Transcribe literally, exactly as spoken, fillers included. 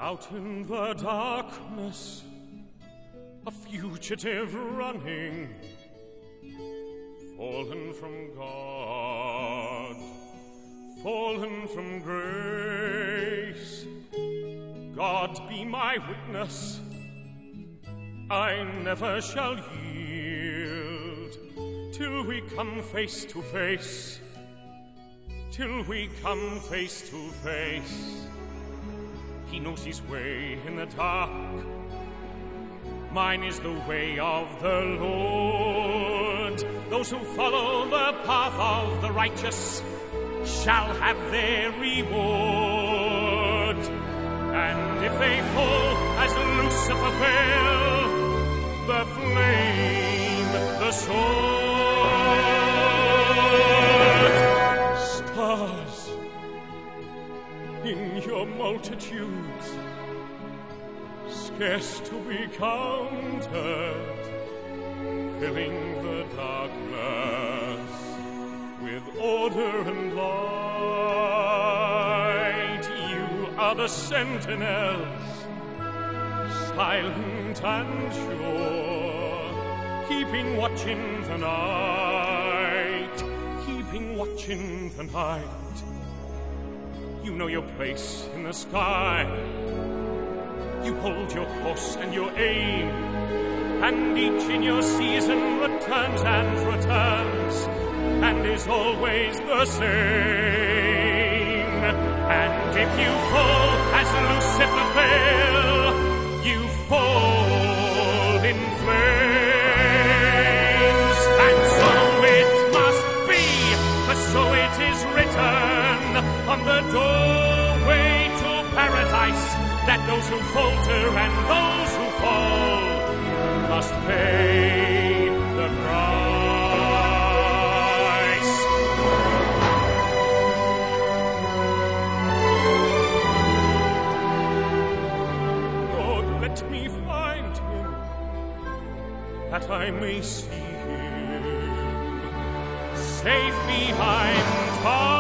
Out in the darkness, a fugitive running, fallen from God, fallen from grace. God be my witness, I never shall yield till we come face to face, till we come face to face. He knows his way in the dark, mine is the way of the Lord. Those who follow the path of the righteous shall have their reward. And if they fall as Lucifer fell, the flame, the sword, stars in your multitudes, scarce to be counted, filling the darkness with order and light. You are the sentinels, silent and sure, keeping watch in the night, keeping watch in the night. You know your place in the sky, you hold your course and your aim, and each in your season returns and returns, and is always the same. And if you fall as Lucifer fell, you fall in flames. And so it must be, for so it is written on the doorway to paradise, that those who falter and those who fall must pay the price. Lord, let me find him, that I may see him safe behind bars.